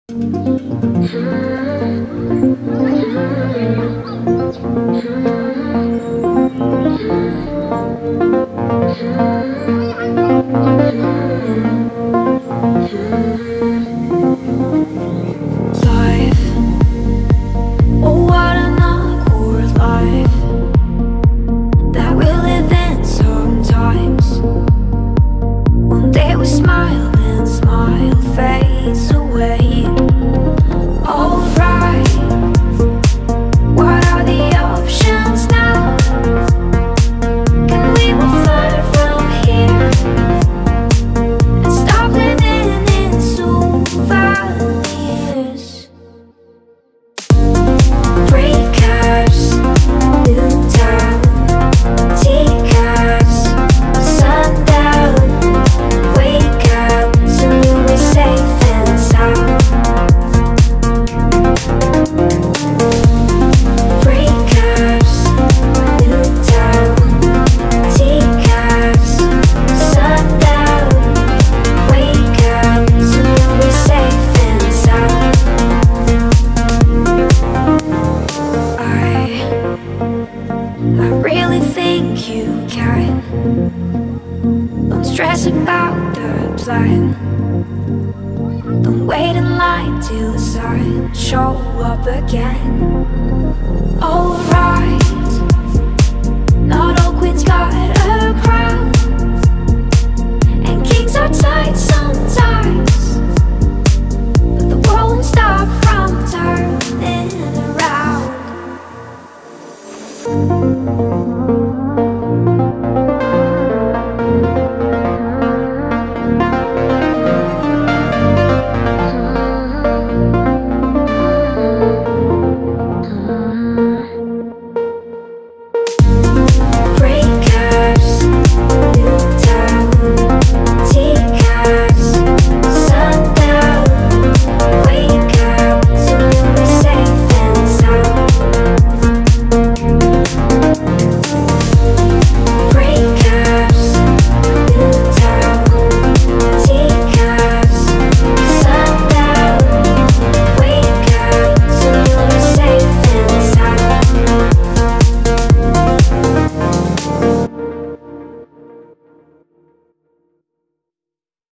I really think you can. Don't stress about the plan. Don't wait in line till the signs show up again. Alright, not all queens got a crown, and kings are tight sometimes.